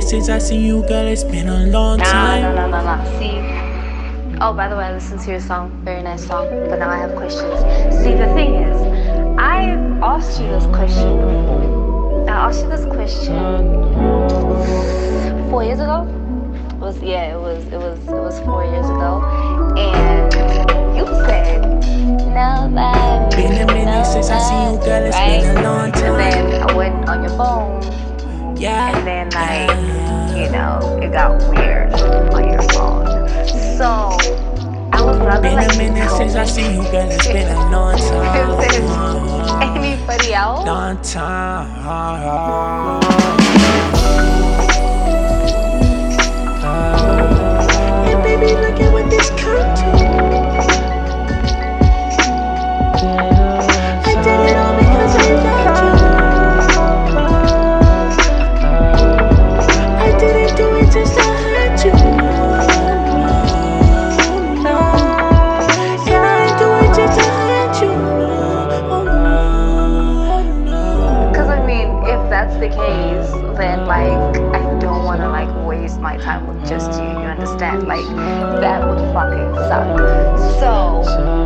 minutes since I seen you, girl, it's been a long time. No. See, oh, by the way, I listened to your song, very nice song, but now I have questions. See, the thing is, I asked you this question before. I asked you this question 4 years ago. It was 4 years ago, and you said nobody. Been a minute since I seen you, girl, it's been a long time. And then I went on your phone, Yeah. and then it got weird on your phone. So I would rather Been like a minute since I seen you, girl, it's been a long time. Anybody else? Long time. And baby, look at what this come to. I did it all because I loved you. I didn't do it just to hurt you. No. And I didn't do it just to hurt you. Oh no. Because I mean, if that's the case, then like I don't want to like waste my time with just you. You understand? Like that would fucking suck. So.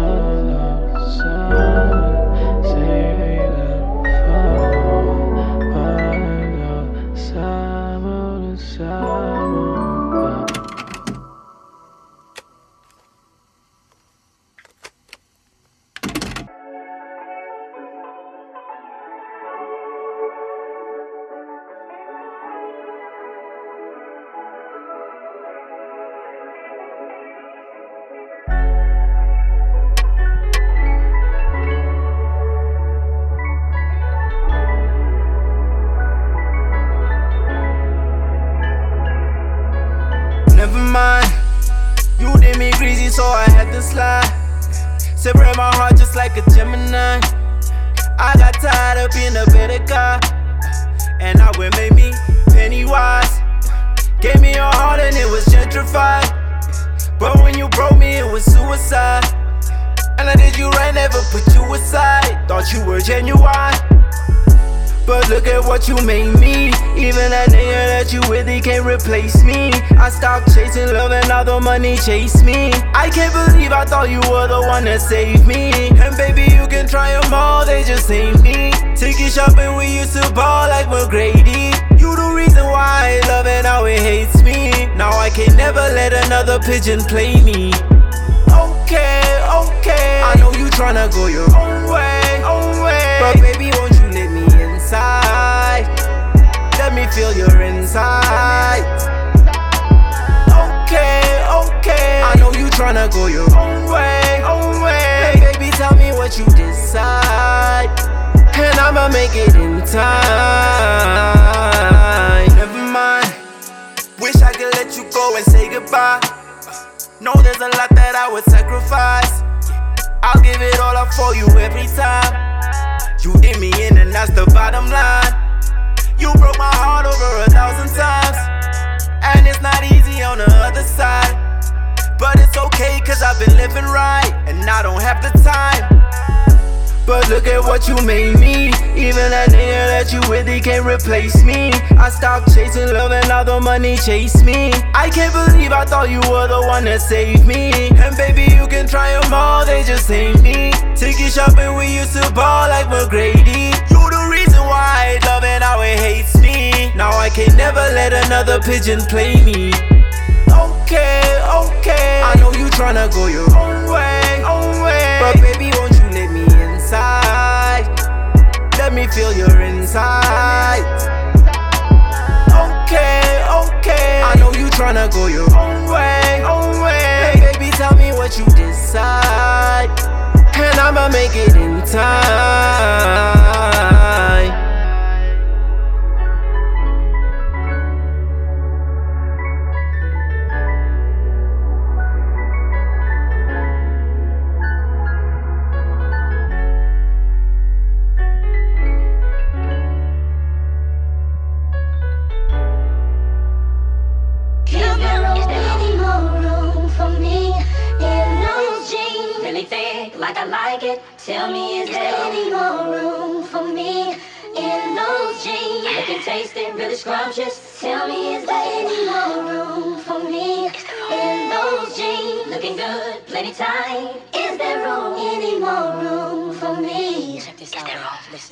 Never mind, you did me greasy, so I had to slide. Separate my heart just like a Gemini. I got tired of being a better guy, and now it made me Pennywise. Gave me a heart and it was gentrified, but when you broke me it was suicide. And I did you right, never put you aside. Thought you were genuine, but look at what you made me. Even that nigga that you with, he can't replace me. I stopped chasing love and all the money chased me. I can't believe I thought you were the one that saved me. And baby, you can try them all, they just ain't me. Ticket shopping, we used to ball like McGrady. You the reason why I love it, now it hates me. Now I can never let another pigeon play me. Okay, I know you tryna go your own way, but baby, won't you let me inside? Let me feel your inside. Okay, I know you tryna go your own way, hey, baby, tell me what you decide, and I'ma make it in time. Never mind, wish I could let you go and say goodbye. Know there's a lot that I would sacrifice. I'll give it all up for you every time. You did me in and that's the bottom line. You broke my heart over 1,000 times, and it's not easy on the other side. But it's okay cause I've been living right, and I don't have the time. But look at what you made me. Even that nigga that you with, he can't replace me. I stopped chasing love and all the money chased me. I can't believe I thought you were the one that saved me. And baby, you can try them all, they just ain't me. Ticket shopping, we used to ball like McGrady. You the reason why I love it, now it hates me. Now I can never let another pigeon play me. Okay, I know you tryna go your own way, but baby, won't you let me inside? Let me feel your inside. Okay, I know you tryna go your own way, hey, baby, tell me what you decide, and I'ma make it in time. Like I like it. Tell me, is there any more room for me in those those jeans looking tasty, really scrumptious. Tell me, is there any more room for me in those jeans? Looking good, plenty tight. Is there room, any more room for me? Check this out, listen.